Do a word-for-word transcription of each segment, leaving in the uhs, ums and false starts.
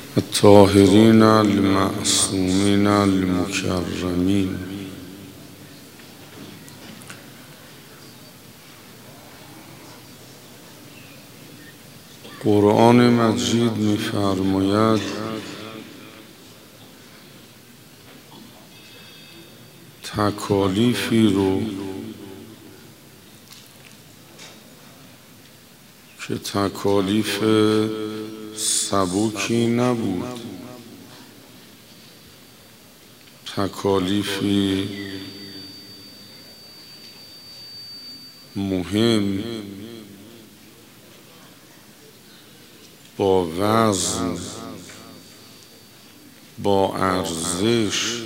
الطاهرین المعصومین المکرمین. قرآن مجید می‌فرماید تکالیفی رو که تکالیف سبکی نبود، تکالیفی مهم با وزن، با ارزش،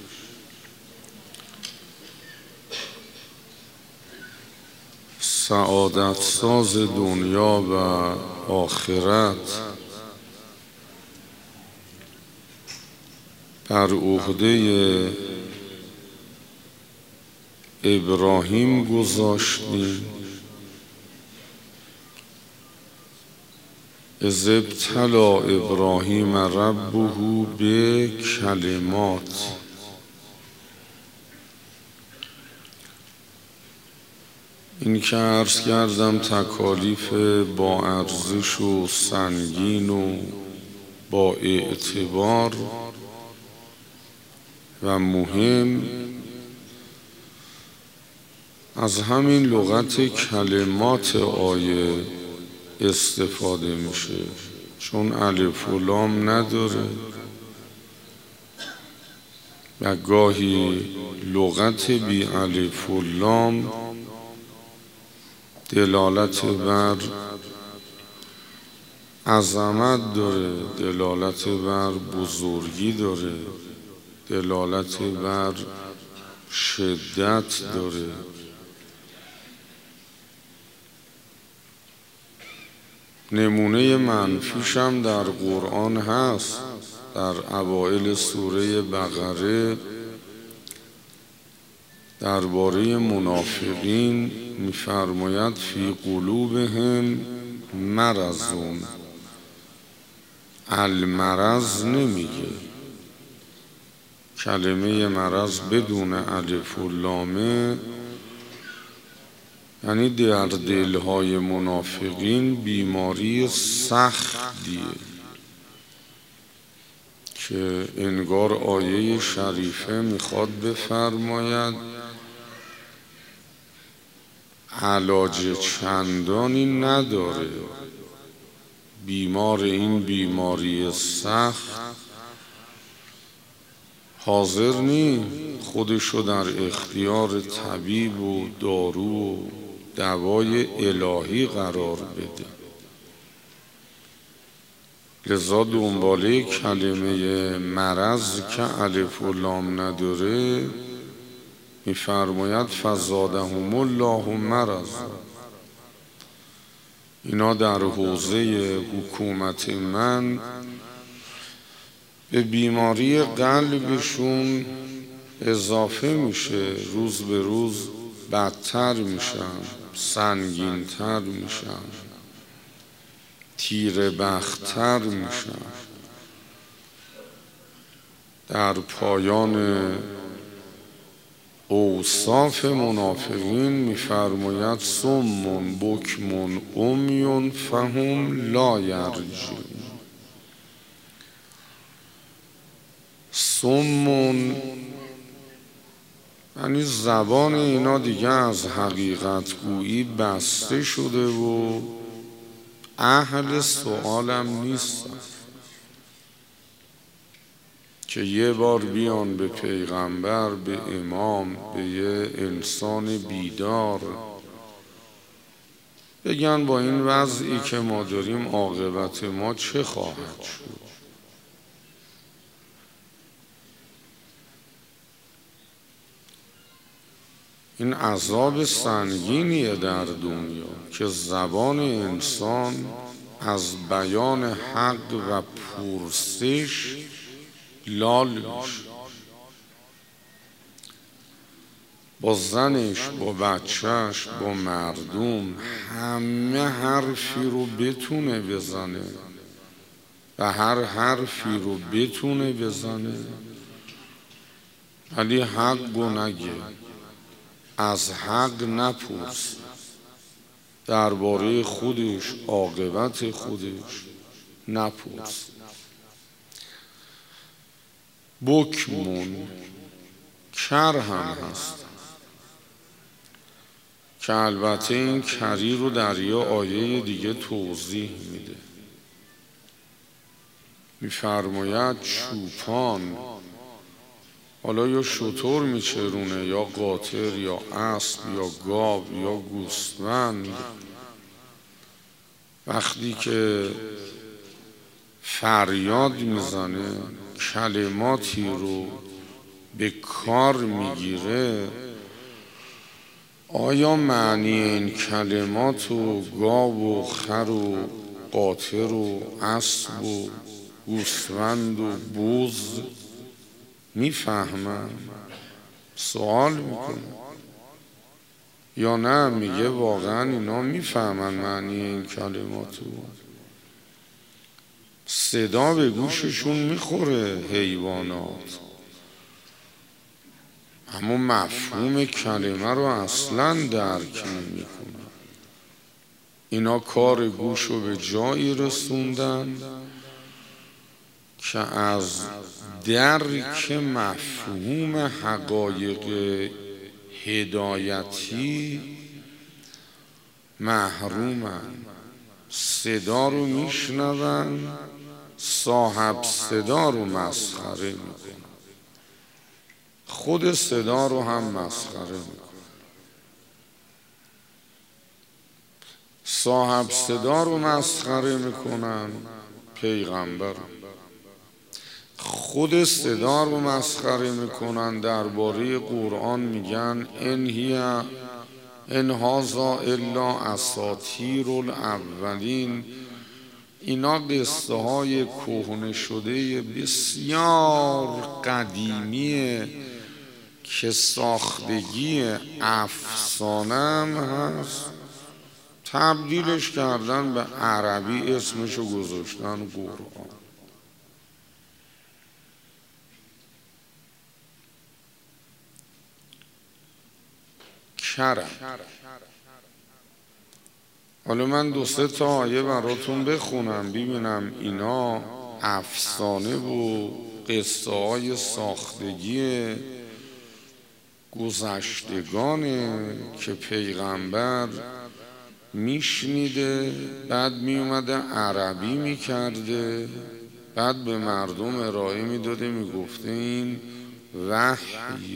سعادت ساز دنیا و آخرت بر عهده ابراهیم گذاشتیم. اذ ابتلی ابراهیم ربه بکلمات. این که عرض کردم تکالیف با ارزش و سنگین و با اعتبار و مهم از همین لغت کلمات آیه استفاده میشه، چون الف و لام نداره و گاهی لغت بی الف و لام دلالت بر عظمت داره، دلالت بر بزرگی داره، دلالت بر شدت داره. نمونه منفیش هم در قرآن هست. در اوائل سوره بقره درباره منافقین می‌فرماید فی قلوبهم مرض. المرض نمیگه، کلمه مرض بدون الف و لامه یعنی در دلهای منافقین بیماری سختیه که انگار آیه شریفه میخواد بفرماید علاج چندانی نداره. بیمار این بیماری سخت حاضر نی خودشو در اختیار طبیب و دارو و دوای الهی قرار بده، لذا دنباله کلمه مرض که الف و لام نداره می‌فرماید فزادهم الله مرض. اینا در حوزه حکومت من به بیماری قلبشون اضافه میشه، روز به روز بدتر میشن، سنگینتر میشن، تیره بختر میشن. در پایان اوصاف منافقین می‌فرماید صم بکم عمی فهم لا یرجعون. صم یعنی زبان اینا دیگه از حقیقت گویی بسته شده و اهل سؤالم نیستن که یه بار بیان به پیغمبر، به امام، به یه انسان بیدار بگن با این وضعی که ما داریم عاقبت ما چه خواهد شد. این عذاب سنگینیه در دنیا که زبان انسان از بیان حق و پرسش لال میشه. با زنش، با بچهش، با مردم همه حرفی رو بتونه بزنه و هر حرفی رو بتونه بزنه، ولی حق رو نگه، از حق نپرس، درباره خودش، عاقبت خودش نپرس. بکمون کر هم هست که البته این کری رو در یه آیه دیگه توضیح میده. میفرماید چوپان، حالا یا شتر میچرونه یا قاطر یا اسب یا گاو یا گوسفند، وقتی که فریاد میزنه، کلماتی رو به کار میگیره، آیا معنی این کلمات و گاو و خر و قاطر و اسب و گوسفند و بز میفهمن؟ سوال میکنه. یا نه میگه واقعا اینا میفهمن معنی این کلماتو، صدا به گوششون میخوره حیوانات، اما مفهوم کلمه رو اصلا درک نمیکنن. اینا کار گوش رو به جایی رسوندن که از درک مفهوم حقایق هدایتی محرومن. صدا رو میشنون، صاحب صدا رو مسخره میکنن، خود صدا رو هم مسخره میکنن. صاحب صدا رو مسخره میکنن، پیغمبر خود صدا رو مسخره میکنن. درباره قرآن میگن ان هی ان هذا الا اساطیر الاولین، اینا قصه های کهنه شده بسیار قدیمیه که ساختگی افسانه هم هست، تبدیلش کردن به عربی، اسمشو گذاشتن قرآن. کرم. حالا من دو سه تا آیه براتون بخونم ببینم اینا افسانه و قصه های ساختگی گذشتگانه که پیغمبر میشنیده، بعد میومده عربی میکرده، بعد به مردم ارائه میداده، میگفته این وحیه.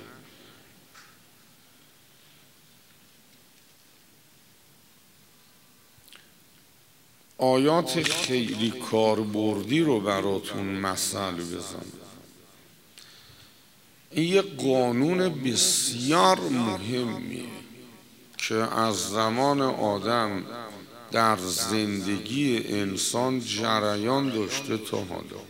آیات خیلی کاربردی رو براتون مثل بزنم. این یه قانون بسیار مهمیه که از زمان آدم در زندگی انسان جریان داشته تا حالا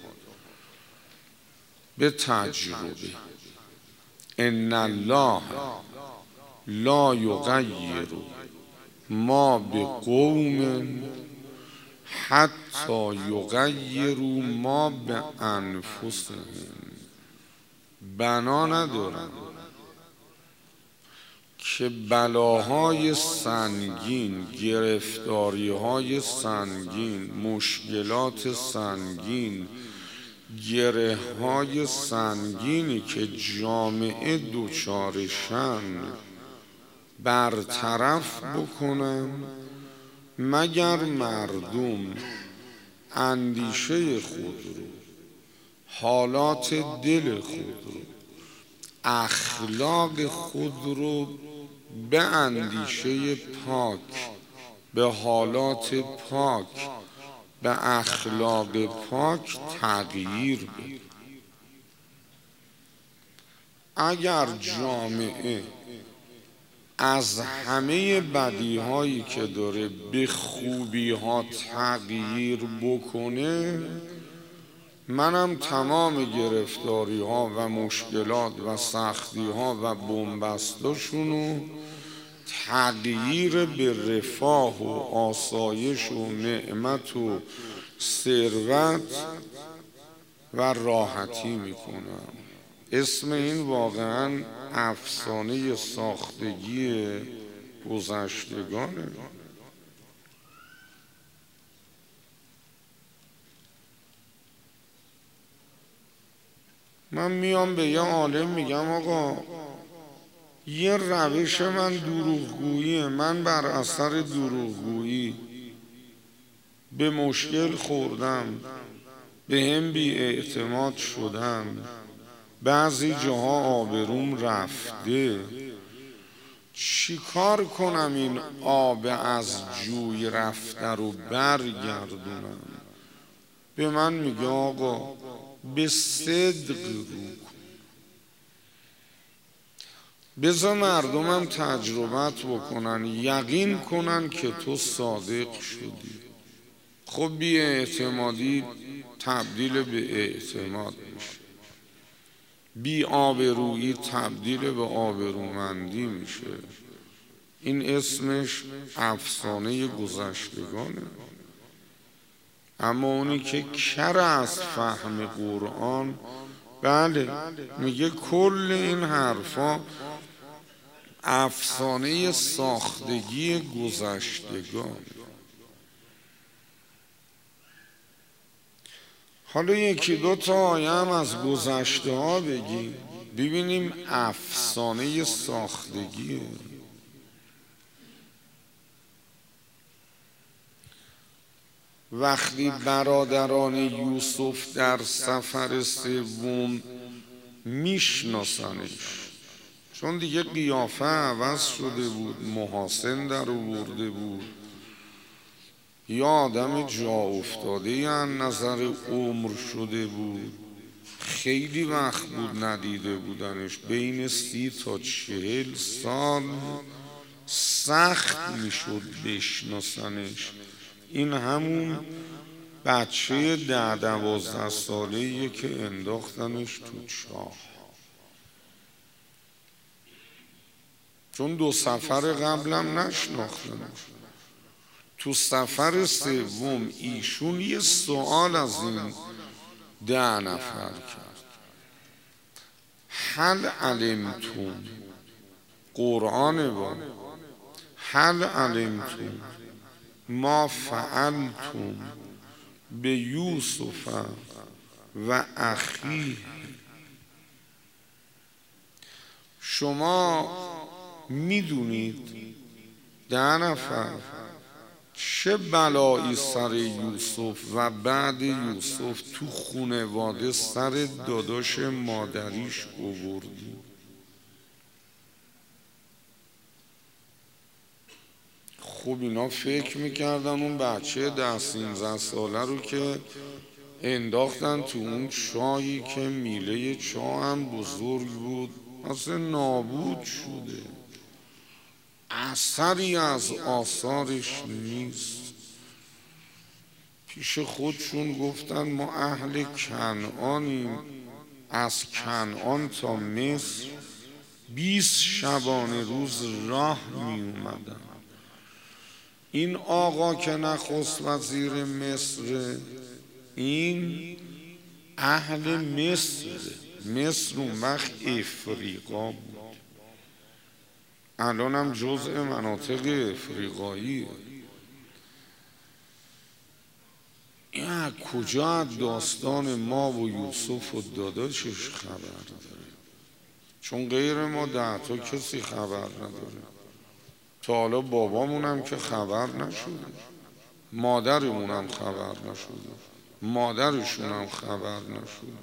به تجربه. ان الله لا یغیر ما بقوم حتی یغیروا ما بانفسهم. بنا ندارن که بلاهای سنگین، گرفتاریهای سنگین، مشکلات سنگین، گره های سنگینی که جامعه دوچارشن برطرف بکنن مگر مردم اندیشه خود رو، حالات دل خود رو، اخلاق خود رو به اندیشه پاک، به حالات پاک، به اخلاق پاک تغییر بده. اگر جامعه از همه بدیهایی که داره به خوبی ها تغییر بکنه، منم تمام گرفتاری ها و مشکلات و سختی ها و بنبستاشونو تغییر به رفاه و آسایش و نعمت و ثروت و راحتی میکنم. اسم این واقعا افسانه ساختگی گذشتگانه. من میام به یه عالم میگم آقا یه روش من دروغگوییه، من بر اثر دروغگویی به مشکل خوردم، به هم بی اعتماد شدم، بعضی جاها آبروم رفته، چی کار کنم این آب از جوی رفته رو برگردونم؟ به من میگه آقا به صدق رو کن، بذار مردمم تجربت بکنن، یقین کنن که تو صادق شدی. خب بی اعتمادی تبدیل به اعتماد میشه، بی آبرویی تبدیل به آبرومندی میشه. این اسمش افسانه گذشتگانه. اما اونی که کر از فهم قرآن، بله میگه کل این حرفا افسانه ساختگی گذشتگان. حالا یکی دو تا آیه هم از گذشته ها بگیم ببینیم افسانه ساختگیه. وقتی برادران یوسف در سفر سوم میشناسنش، چون دیگه قیافه عوض شده بود، محاسن در آورده بود، یا آدم جا افتاده یا نظر عمر شده بود، خیلی وقت بود ندیده بودنش، بین سی تا چهل سال سخت میشد بشناسنش. این همون بچه ده دوازده ساله‌ایه که انداختنش تو چاه، چون دو سفر قبلم نشناختنش. تو سفر سوم ایشون یه سوال از این ده نفر کرد، هل علمتم، قرآن با هل علمتم ما فعلتم به یوسف و اخیه، شما میدونید ده نفر چه بلایی سر یوسف و بعد یوسف تو خونواده سر داداش مادریش آوردی؟ خب اینا فکر میکردن اون بچه ده سینزده ساله رو که انداختن تو اون چاهی که میله چاه هم بزرگ بود اصلا نابود شده، اثری از آثارش نیست. پیش خودشون گفتن ما اهل کنعانیم، از کنعان تا مصر بیست شبانه روز راه می اومدن. این آقا که نخست وزیر مصر، این اهل مصر، مصر اون وقت افریقا بود، الان هم جزء مناطق افریقایی. این از کجا داستان ما و یوسف و داداشش خبر داره؟ چون غیر ما ده تا کسی خبر نداره. تا حالا بابامونم که خبر نشده، مادرمونم خبر نشده، مادرشونم خبر نشده،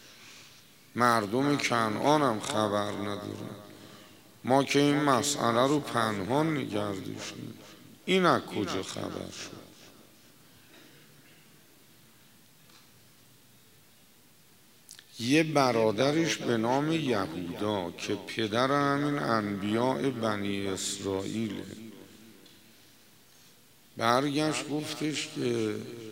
مردم کنعانم خبر نداره. ما که این مسئله رو پنهان نگه داشتیم، این از کجا خبر شد؟ یه برادرش به نام یهودا که پدر همین انبیاء بنی اسرائیله، برگشت گفتش که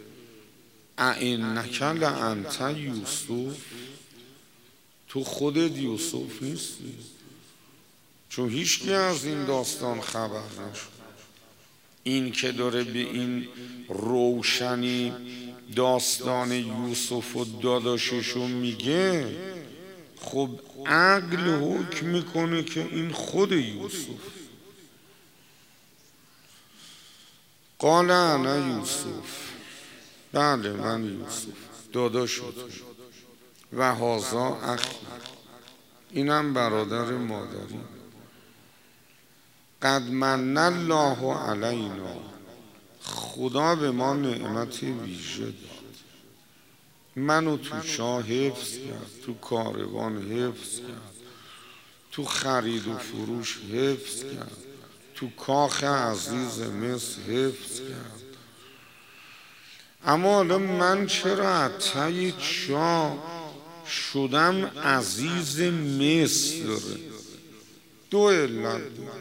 ائنک لانت یوسف، تو خودت یوسف نیستی؟ چون هیچکی از این داستان خبر نشد. این که داره به این روشنی داستان یوسف و داداششو میگه، خب عقل حکم میکنه که این خود یوسف. قال انا یوسف، بله من یوسف داداشتون، و هذا اخی، اینم برادر مادری. قد من الله علینا، خدا به ما نعمت ویژه داد، منو تو چاه حفظ کرد، تو کاروان حفظ کرد، تو خرید و فروش حفظ کرد، تو کاخ عزیز مصر حفظ کرد. اما حالا من چرا تی چاه شدم عزیز مصر؟ دو علت،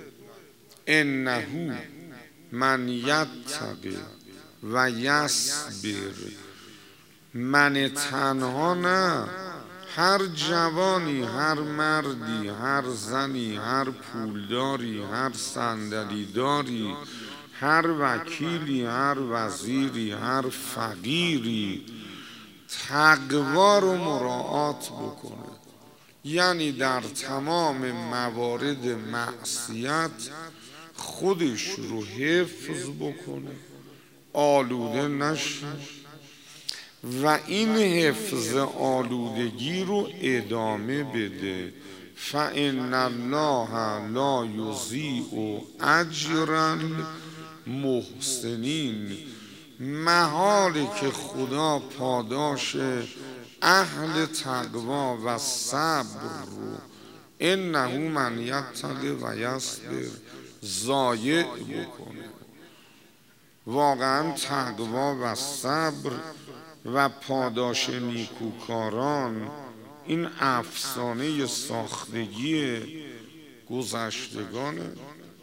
انه من یتقی و یصبر، من تنها نه، هر جوانی، هر مردی، هر زنی، هر پولداری، هر صندلیداری، هر وکیلی، هر وزیری، هر فقیری تقوا رو مراعات بکنه، یعنی در تمام موارد معصیت خودش رو حفظ بکنه، آلوده نشه و این حفظ آلودگی رو ادامه بده. فإن الله لا یضیع اجر المحسنین، محاله که خدا پاداش اهل تقوا و صبر رو، انه من یتقی و یصبر، ضایع بکنه. واقعا تقوا و صبر و پاداش نیکوکاران این افسانه ساختگی گذشتگانه.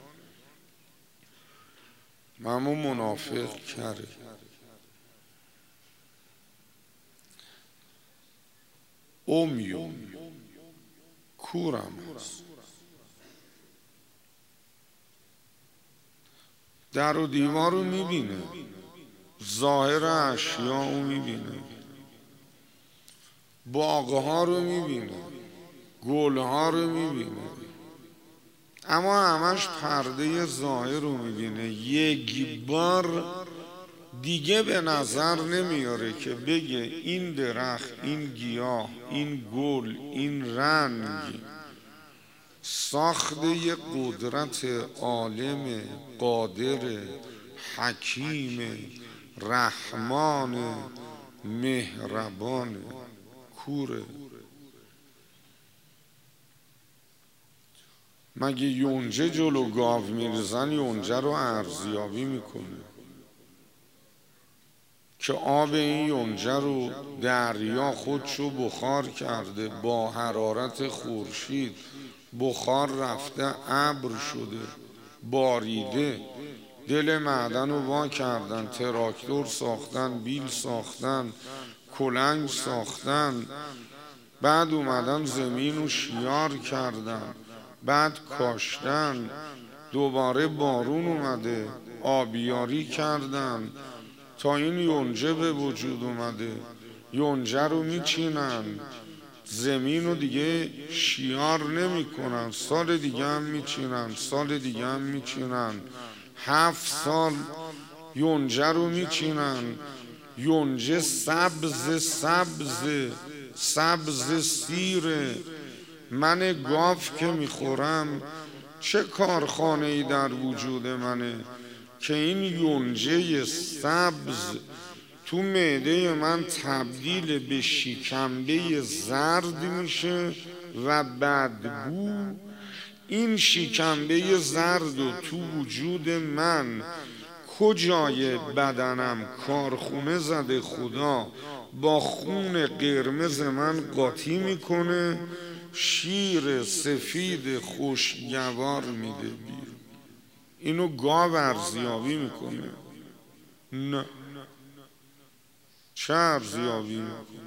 اما منافق کرده، امیون کورم هست، در و دیوار رو میبینه، ظاهر اشیاء رو میبینه، باغها رو میبینه، گلها رو میبینه، اما همش پرده ظاهر رو میبینه. یک بار دیگه به نظر نمیاره که بگه این درخت، این گیاه، این گل، این رنگ ساخته یه قدرت عالم قادر حکیم رحمان مهربان. کوره. مگه یونجه جلو گاو میرزن یونجه رو ارزیابی میکنه که آب این یونجه رو دریا خودشو بخار کرده، با حرارت خورشید بخار رفته، ابر شده، باریده، دل معدن رو وا کردن، تراکتور ساختن، بیل ساختن، کلنگ ساختن، بعد اومدن زمین رو شیار کردن، بعد کاشتن، دوباره بارون اومده آبیاری کردن تا این یونجه به وجود اومده. یونجه رو میچینن، زمین رو دیگه شیار نمی کنن، سال دیگه هم میچینن، سال دیگه هم میچینن، هفت سال یونجه رو میچینن، یونجه سبز سبز سبز سیره. من گاو که میخورم چه کارخانه ای در وجود منه که این یونجه سبز تو معده من تبدیل به شکمبه زرد میشه و بدبو این شکمبه زرد و تو وجود من کجای بدنم کارخونه زده خدا با خون قرمز من قاطی میکنه، شیر سفید خوشگوار میده بیرون. اینو گاو ارزیابی میکنه؟ نه. چه ارزیابی میکنه؟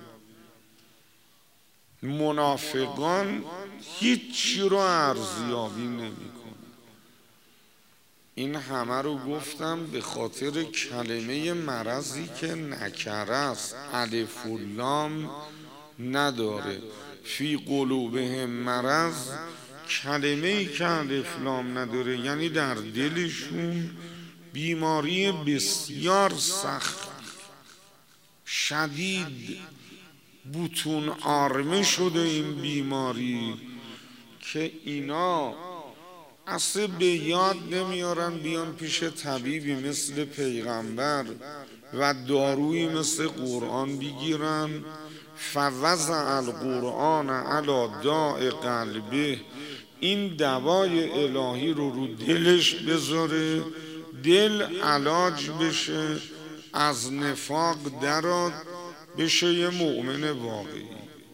منافقان هیچی رو ارزیابی نمیکنه. این همه رو گفتم به خاطر کلمه مرضی که نکره است، الف و لام نداره. فی قلوبهم مرض، کلمه ای که الف لام نداره یعنی در دلشون بیماری بسیار سخت شدید، بطون آرمه شده این بیماری که اینا اصلا به یاد نمیارن بیان پیش طبیبی مثل پیغمبر و دارویی مثل قرآن بگیرن. فوضع القرآن علی داء قلبه، این دوای الهی رو رو دلش بذاره، دل علاج بشه، از نفاق دراد، بشه یه مؤمن واقعی.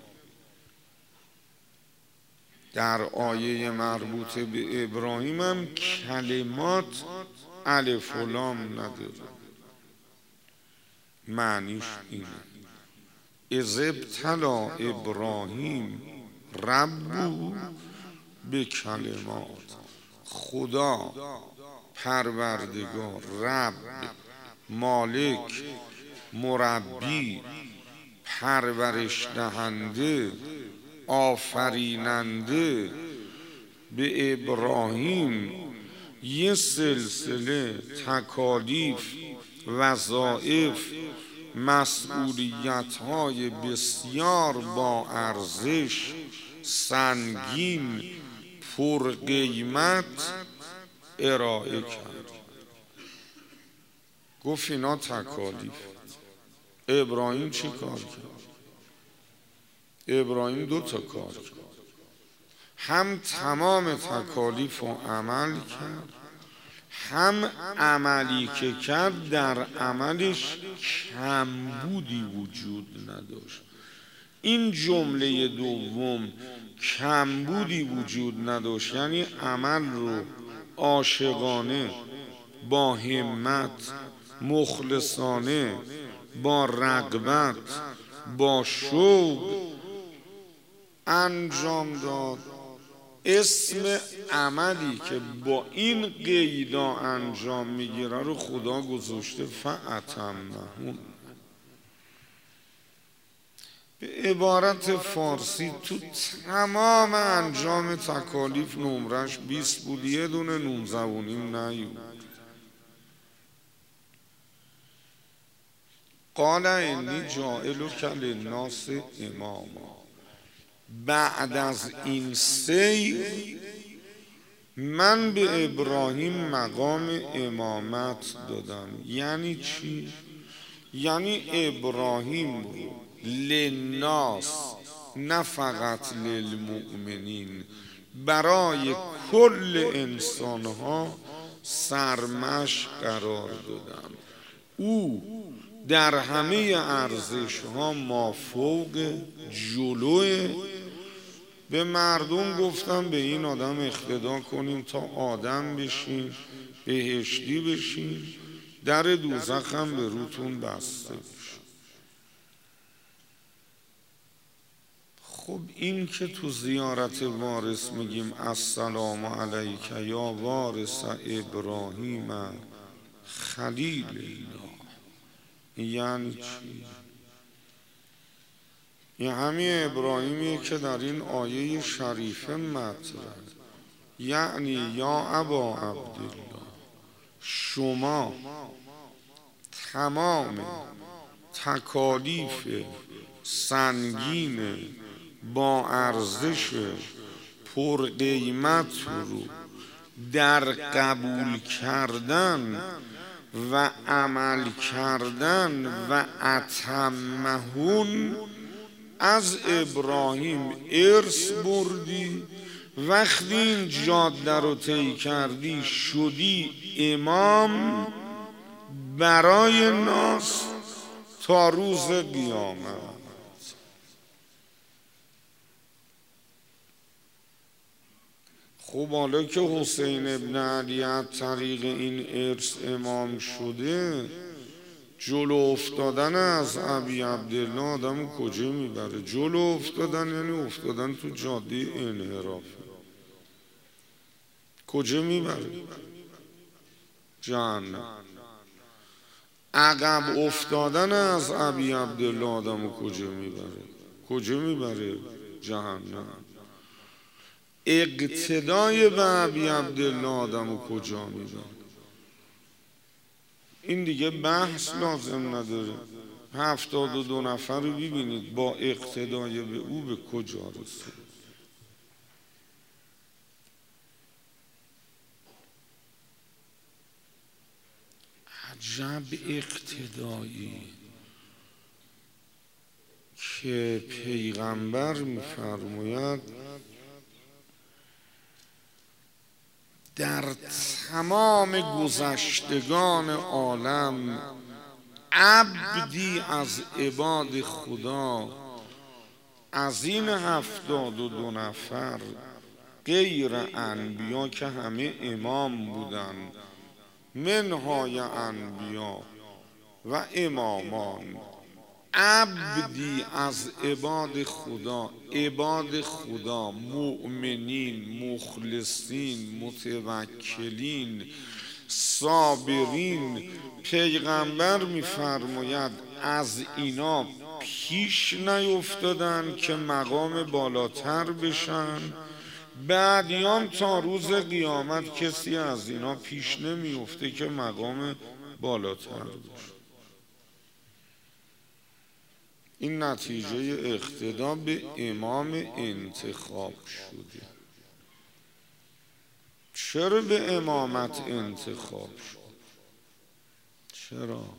در آیه مربوط به ابراهیم هم کلمات الف و لام نداره. معنیش اینه: اذ ابتلی ابراهیم ربه به کلمات، خدا پروردگار، رب مالک، مربی، پرورش دهنده، آفریننده، به ابراهیم یه سلسله تکالیف، وظایف، مسئولیت های بسیار با ارزش، سنگین، پرقیمت ارائه کرد. گفت اینا تکالیف. ابراهیم چی کار کرد؟ ابراهیم دو تا کار کرد: هم تمام تکالیف رو عمل کرد، هم عملی که کرد در عملش کمبودی وجود نداشت. این جمله دوم کمبودی وجود نداشت یعنی عمل رو عاشقانه، با همت، مخلصانه، با رغبت، با شوق انجام داد. اسم عملی که با این قیدا انجام میگیره رو خدا گذاشته فأتمهن. به عبارت فارسی تو تمام انجام تکالیف نمرش بیست بود، یه دونه نوزبونی نیود. قال انی جاعلک للناس اماما، بعد از این سیر من به ابراهیم مقام امامت دادم. یعنی چی؟ یعنی ابراهیم رو للناس، نه فقط للمؤمنین، برای کل انسانها سرمش قرار دادم. او در همه ارزش ها مافوق، جلوه. به مردم گفتم به این آدم اقتدا کنین تا آدم بشین، بهشتی بشین، در دوزخ هم به روتون بسته بشین. خب این که تو زیارت وارث میگیم السلام علیک یا وارث ابراهیم خلیل الله، یعنی چی؟ این همین ابراهیمیه که در این آیه شریفه مطرح، یعنی یا ابا عبدالله، شما تمام تکالیف سنگین با ارزش پرقیمت رو در قبول کردن و عمل کردن و اتمهون از ابراهیم ارث بردی. وقتی این جاده رو طی کردی شدی امام برای ناس تا روز قیامت. خب حالا که حسین ابن علی از طریق این ارث امام شده، جلو افتادن از ابی عبدالله آدم کجا میبره؟ جلو افتادن یعنی افتادن تو جاده انحراف. کجا میبره؟ جهنم. عقب افتادن از ابی عبدالله آدمو کجا میبره؟ کجا میبره؟ جهنم. اقتدای به ابی عبدالله آدمو کجا میبره؟ این دیگه بحث لازم نداره. هفتاد و دو نفر رو ببینید با اقتدای به او به کجا رسید. عجب اقتدایی که پیغمبر می‌فرماید در تمام گذشتگان عالم عبدی از عباد خدا از این هفتاد و دو نفر غیر انبیا که همه امام بودند، منهای انبیا و امامان، عبدی از عباد خدا، عباد خدا مؤمنین، مخلصین، متوکلین، صابرین، پیغمبر می‌فرماید از اینا پیش نیفتادن که مقام بالاتر بشن، بعدیان تا روز قیامت کسی از اینا پیش نمیفته که مقام بالاتر بشه. این نتیجه اقتدا به امام انتخاب شده. چرا به امامت انتخاب شد؟ چرا؟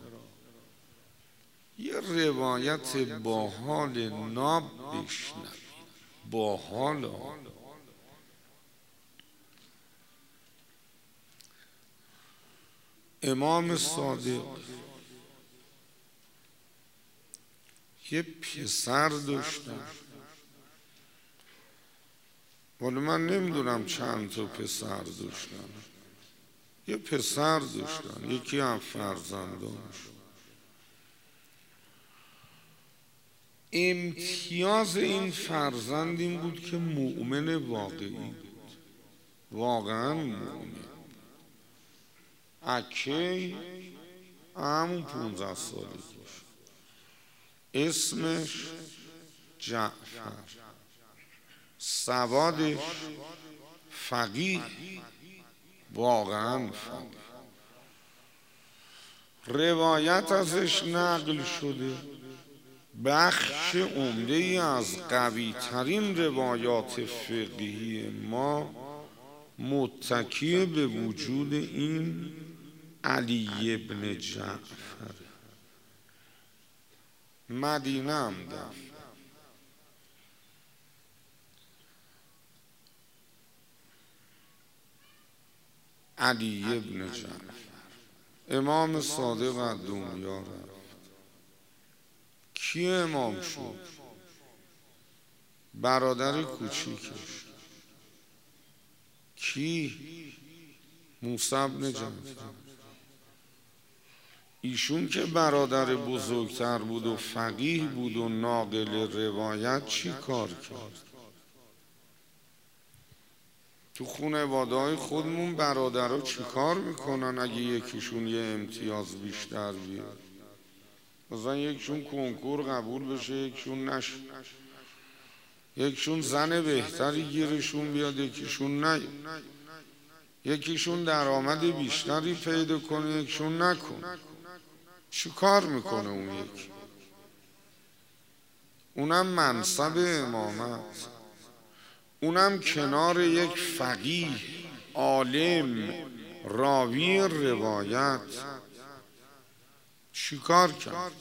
یه روایت با حال ناب بشنوید. با حال امام صادق یه پسر داشتن. ولی من نمیدونم چند تا پسر داشتن. یه پسر داشتن، یکی هم فرزندانش. امتیاز این فرزند این بود که مؤمن واقعی بود، واقعا مؤمن. اکی همون پونزده سالگیش، اسمش جعفر، سوادش فقیه، واقعا فقیه. روایت ازش نقل شده، بخش عمده ای از قوی ترین روایات فقهی ما متکی به وجود این علی ابن جعفر. مدینه هم دفن. علی ابن جعفر امام صادق از دنیا رفت. کی امام شد؟ برادر کوچیکش. کی؟ موسی بن جعفر. ایشون که برادر بزرگتر بود و فقیه بود و ناقل روایت، چی کار کرد؟ تو خانواده‌های خودمون برادرها چی کار میکنن اگه یکیشون یه امتیاز بیشتر بیاد؟ مثلا یکیشون کنکور قبول بشه، یکیشون نشه، یکیشون زن بهتری گیرشون بیاد، یکیشون نه، یکیشون درآمد بیشتری پیدا کنه، یکیشون نکنه. چی کار میکنه اون یکی؟ اونم منصب امامت، اونم کنار یک فقیه، عالم، راوی روایت. چی کار کرد؟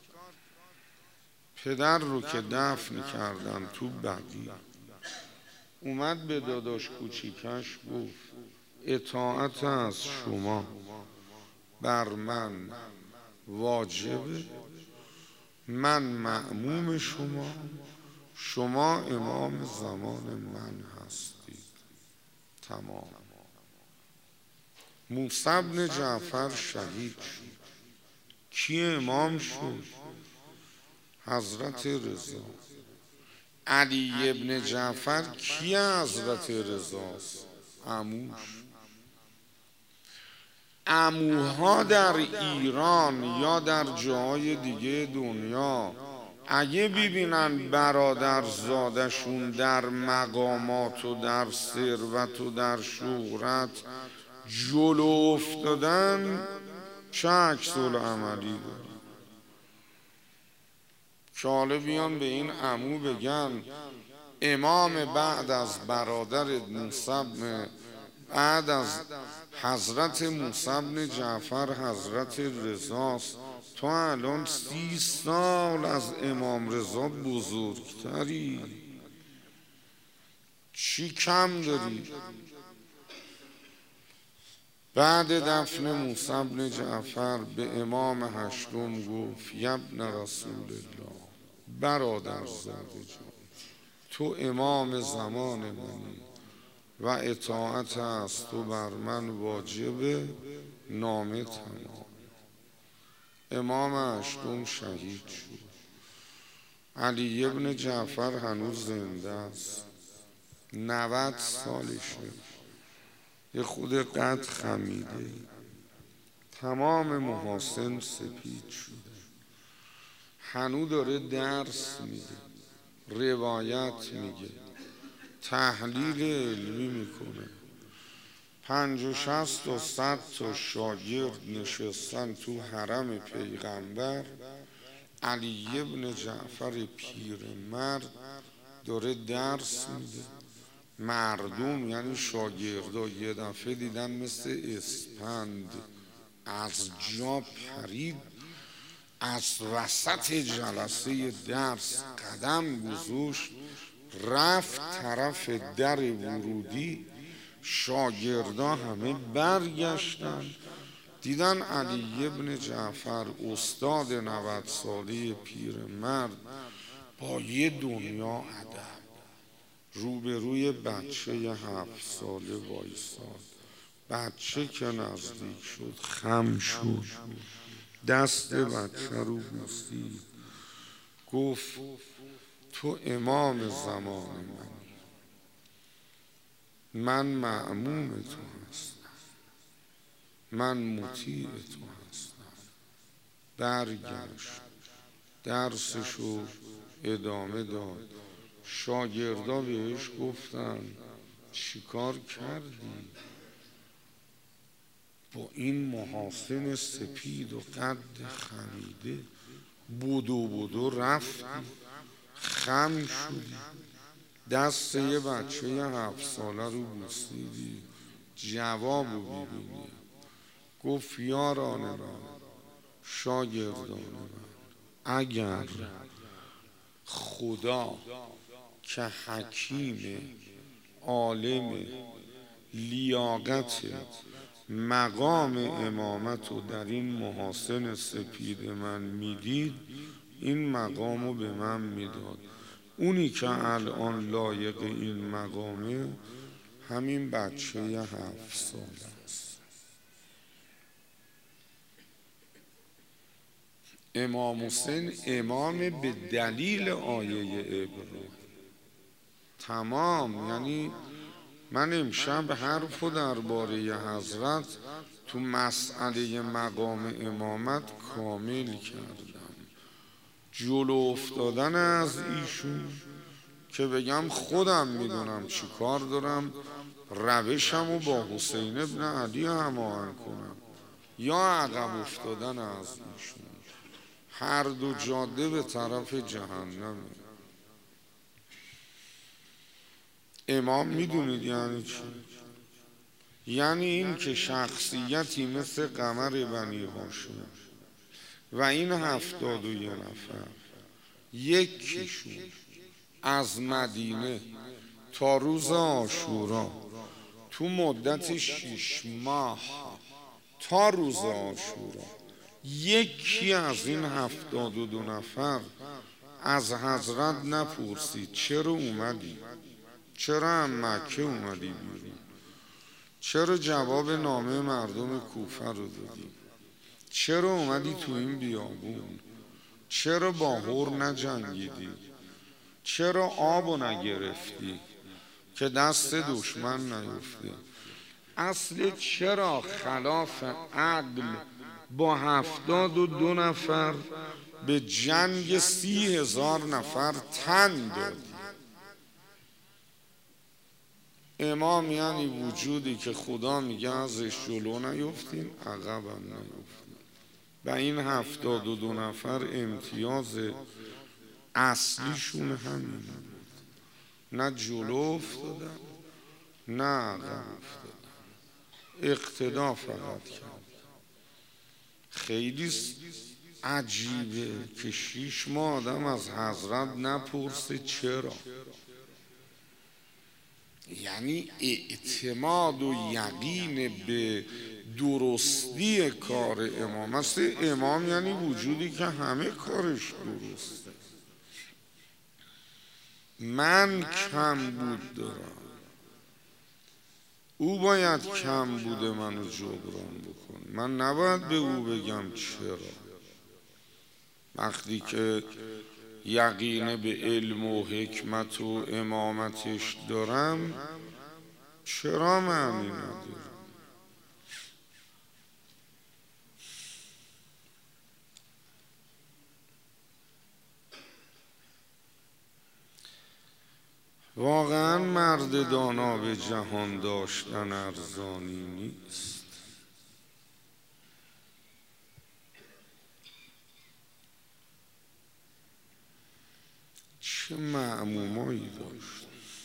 پدر رو که دفن کردن تو بقیع، اومد به داداش کوچیکش گفت اطاعت از شما بر من واجبه، من مأموم شما، شما امام زمان من هستید. تمام. موسی بن جعفر شهید شد. کی امام شد؟ حضرت رضا. علی ابن جعفر کی حضرت رضاست؟ عموش. عموها در ایران یا در جاهای دیگه دنیا اگه ببینن برادرزادشون در مقامات و در ثروت و در شهرت جلو افتادن، چه عکس العملی دارن که حالا بیان به این عمو بگن امام بعد از برادر موسی بن بعد از حضرت موسی بن جعفر حضرت رضاست، تو الان سی سال از امام رضا بزرگتری، چی کم داری؟ بعد دفن موسی بن جعفر به امام هشتم گفت یبن رسول الله، برادرزاده جان، تو امام زمان منی و اطاعت از تو بر من واجب نامه تمام. امام هشتم شهید شد. علی ابن جعفر هنوز زنده است، نود سالشه، یه خود قد خمیده، تمام محاسن سپید شده، هنوز داره درس میده، روایت میگه، تحلیل علمی میکنه. پنج و شست و صد تا شاگرد نشستن تو حرم پیغمبر، علی ابن جعفر پیرمرد داره درس میده. مردم یعنی شاگردا یه دفعه دیدن مثل اسپند از جا پرید، از وسط جلسه درس قدم گذاشت، رفت طرف در ورودی. شاگردا همه برگشتن، دیدن علی ابن جعفر استاد نود ساله پیرمرد با یه دنیا ادب روبروی بچه هفت ساله وایساد. بچه که نزدیک شد خم شد، دست بچه رو بوسید، گفت تو امام زمان منی، من مأموم تو هستم، من مطیع تو هستم. برگشت درسشو ادامه داد. شاگردا بهش گفتن چیکار کردی؟ با این محاسن سپید و قد خمیده بودو بودو رفتی، خم شدی، دست یه بچه هفت ساله رو بوسیدی، جوابو ببینی. گفت یاران من، شاگردان من، اگر خدا که حکیم عالم لیاقت مقام امامت رو در این محاسن سپید من میدید، این مقام رو به من میداد. اونی که الان لایق این مقامه همین بچه هفت ساله است. امام حسین امام به دلیل آیه ابراهیم. تمام. یعنی من امشب حرفو درباره حضرت تو مسئله مقام امامت کامل کردم. جلو افتادن از ایشون که بگم خودم میدونم چی کار دارم، روشم و با حسین ابن علی هماهنگ کنم، یا عقب افتادن از ایشون. هر دو جاده به طرف جهنمه. امام میدونید یعنی چی؟ یعنی این که شخصیتی مثل قمر بنی هاشم و این هفتاد و یه نفر یکیشون از مدینه تا روز عاشورا تو مدت شش ماه تا روز عاشورا یکی از این هفتاد و دو نفر از حضرت نپرسید چرا اومدی؟ چرا هم مکه اومدی بیرون؟ چرا جواب نامه مردم کوفه رو دادی؟ چرا اومدی تو این بیابون؟ چرا با هور نجنگیدی؟ چرا آبو نگرفتی که دست دشمن نیفته؟ اصل چرا خلاف عقل با هفتاد و دو نفر به جنگ سی هزار نفر تن دادی؟ امام یعنی وجودی که خدا میگه ازش جلو نیفتیم عقب هم نیفتیم. و این هفتاد و دو نفر امتیاز اصلیشون همین بود، نه جلو افتادن نه عقب افتادن، اقتدا فقط کرد. خیلی عجیبه که شیش ماه آدم از حضرت نپرسه چرا. یعنی اعتماد و یقین به درستی کار امام است. امام یعنی وجودی که همه کارش درسته. من کم بود دارم، او باید کم بوده منو جبران بکنه، من نباید به او بگم چرا. وقتی که یقین به علم و حکمت و امامتش دارم چرا معنی ندارم؟ واقعا مرد دانا به جهان داشتن ارزانی نیست. چه معمومایی داشت.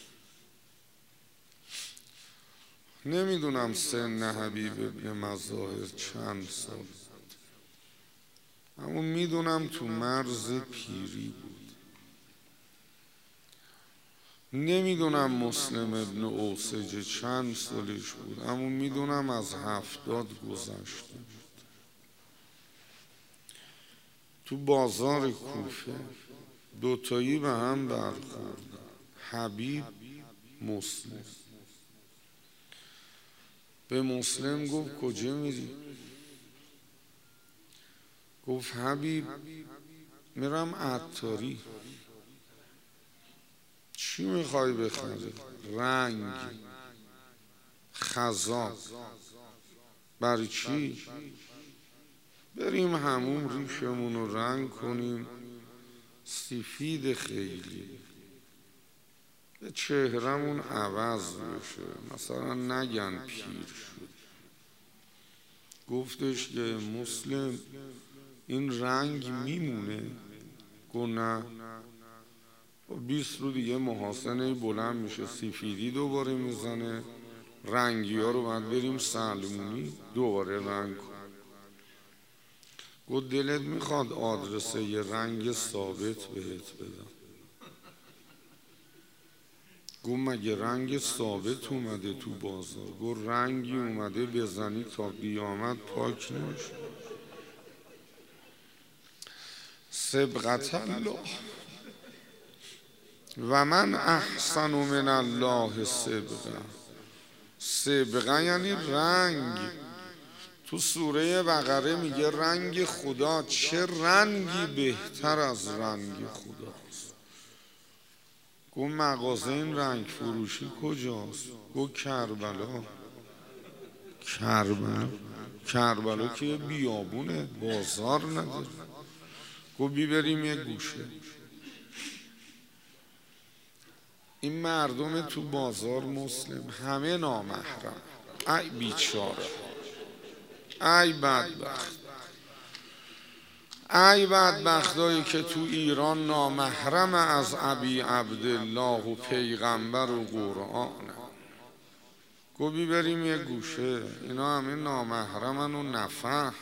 نمیدونم سن حبیب ابن مظاهر چند سال بود، اما میدونم تو مرز پیری بود. نمیدونم مسلم ابن اوسجه چند سالش بود، اما میدونم از هفتاد گذشته بود. تو بازار کوفه دوتایی به هم برخوردن، حبیب مسلم. به مسلم گفت کجا میری؟ گفت حبیب میرم عطاری. چی میخوای بخری؟ رنگ، خزاب. برای چی؟ بریم همون ریشمون رو رنگ کنیم سفید خیلی، به چهرمون عوض بشه، مثلا نگن پیر شد. گفتش که مسلم این رنگ میمونه؟ گفت نه. بیست رو دیگه محاسنه بلند میشه، سفیدی دوباره میزنه، رنگی ها رو باید بریم سلمونی دوباره رنگ کن. گفت دلت میخواد آدرس یه رنگ ثابت بهت بدم؟ گفت مگه رنگ ثابت اومده تو بازار؟ گفت رنگی اومده بزنی تا قیامت پاک نمیشه. صبغت الله و من احسن من الله صبغه. صبغه یعنی رنگ. تو سوره بقره میگه رنگ خدا، چه رنگی بهتر از رنگ خداست. گفت مغازه این رنگ فروشی کجاست؟ گفت کربلا. کربلا کربلا که بیابونه، بازار نداره. گفت بی بریم یه گوشه. این مردم تو بازار مسلم همه نامحرم. ای بیچاره، ای بدبخت، ای بدبختایی که تو ایران نامحرم از ابی عبدالله و پیغمبر و قرآن. گفت بریم یه گوشه، اینا همه نامحرمن و نفهم.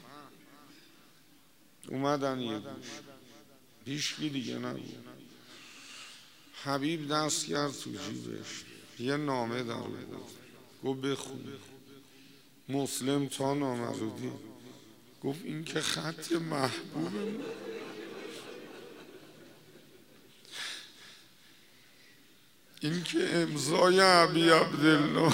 اومدن یه گوشه، هیچکی دیگه نبود. حبیب دست کرد تو جیبش، یه نامه در بود. گفت بخون. مسلم تا نامه رو دید گفت این که خط محبوبه، این که امضای ابی عبدالله.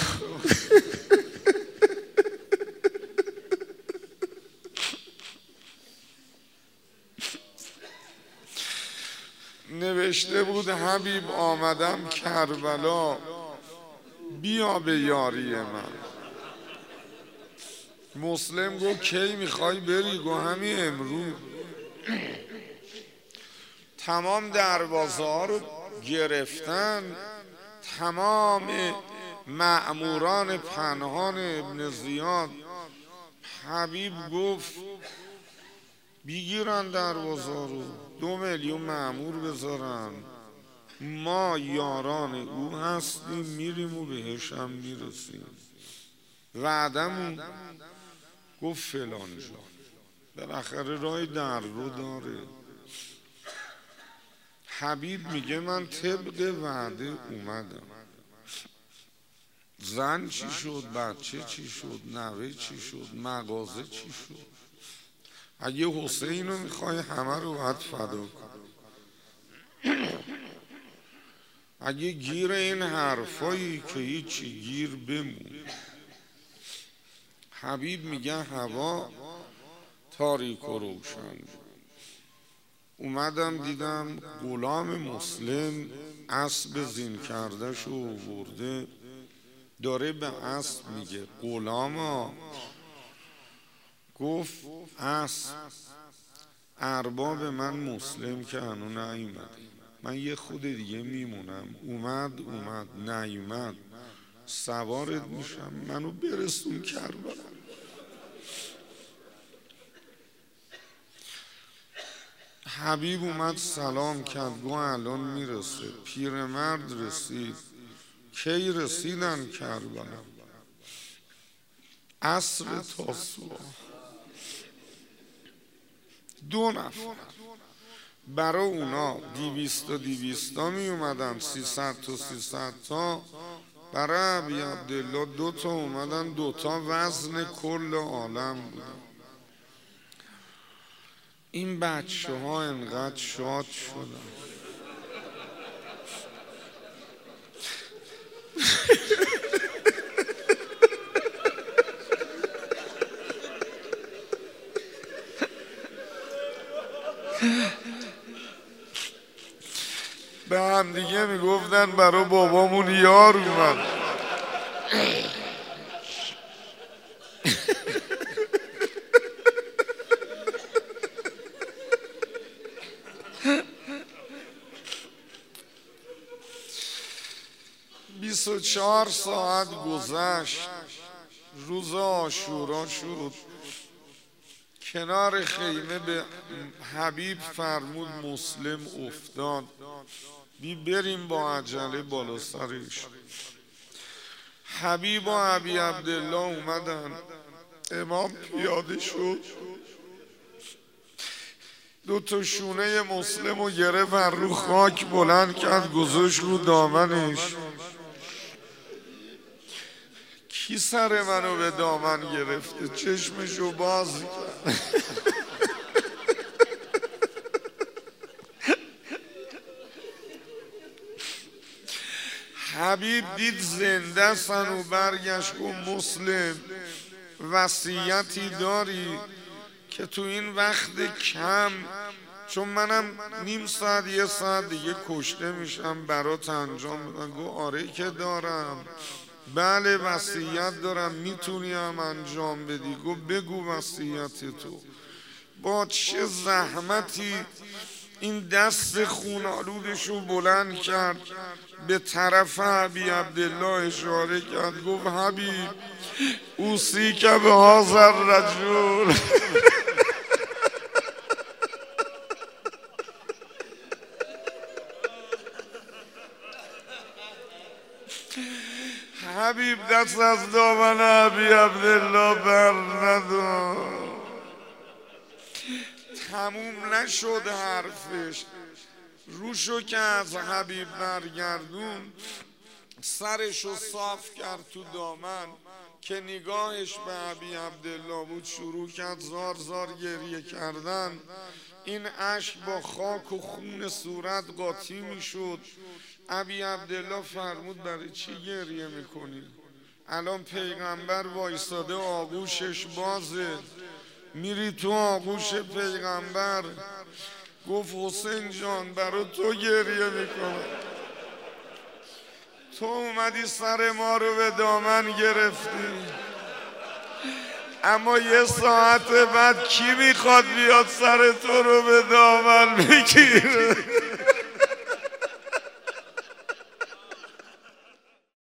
نوشته بود حبیب آمدم کربلا، بیا به یاری من. مسلم گفت کی میخوای بری؟ گفت همین امروز. تمام دروازه ها رو گرفتن، تمام مأموران پنهان ابن زیاد. حبیب گفت بگیرن دروازه رو، دو میلیون مأمور بذارن، ما یاران او هستیم، میریم و بهش هم میرسیم. وعدمون گفت فلان جا. بالاخره راه در رو داره. حبیب میگه من طبق وعده اومدم. زن چی شد؟ بچه چی شد؟ نوه چی شد؟ مغازه چی شد؟ اگه حسین رو میخوای همه رو باید فدا کن. اگه گیر این حرفایی که هیچی گیر بمون. حبیب میگه هوا تاریک و روشن. اومدم دیدم غلام مسلم اسب زین کرده شو ورده، داره به اسب میگه غلاما. گفت اسب ارباب من مسلم که هنو نیومد، من یه خود دیگه میمونم، اومد اومد نیومد سوارت میشم، منو برسون کربلا. حبیب اومد سلام کرد، گو الان میرسه. پیرمرد رسید. کی رسیدن کربلا؟ عصر تاسوعا. دو نفر برای اونا دیویستا دیویستا می اومدن، سیصد تا سیصد تا. برای ابی عبدالله دو تا اومدن، دو تا وزن کل عالم بودن. این بچه ها انقدر شاد شدن. به هم دیگه میگفتن برای بابامون یار اومد. بیست و چهار ساعت گذشت، روز عاشورا شد. کنار خیمه به حبیب فرمود مسلم افتاد، بی بریم با عجله بالا سرش. حبیب و ابی عبدالله اومدن، امام پیاده شد، دو تا شونه مسلم رو گرفت، رو خاک بلند کرد، گذاشت رو دامنش. کی سر منو به دامن گرفته؟ چشمشو باز کرد. حبیب دید زنده سن و برگشت گفت مسلم وصیتی داری که تو این وقت کم، چون منم نیم ساعت یه ساعت دیگه کشته میشم، برات انجام بدم؟ گفت آره که دارم. بله وصیت دارم، میتونی هم انجام بدی؟ گفت بگو وصیت تو. با چه زحمتی این دست خونالودشو بلند کرد، به طرف ابی عبدالله اشاره کرد، گفت حبیب اوصیک به هذا الرجل. حبیب دست از دامن ابی عبدالله بر ندار. تموم نشد حرفش، روشو که از حبیب برگردون، سرشو صاف کرد تو دامن که نگاهش به ابی عبدالله بود، شروع کرد زار زار گریه کردن. این اشک با خاک و خون صورت قاطی می شد. ابی عبدالله فرمود برای چی گریه میکنی؟ الان پیغمبر وایستاده آغوشش بازه، میری تو آغوش پیغمبر. گفت حسین جان برای تو گریه میکنم، تو اومدی سر ما رو به دامن گرفتی. اما یه ساعت بعد کی میخواد بیاد سر تو رو به دامن بگیره؟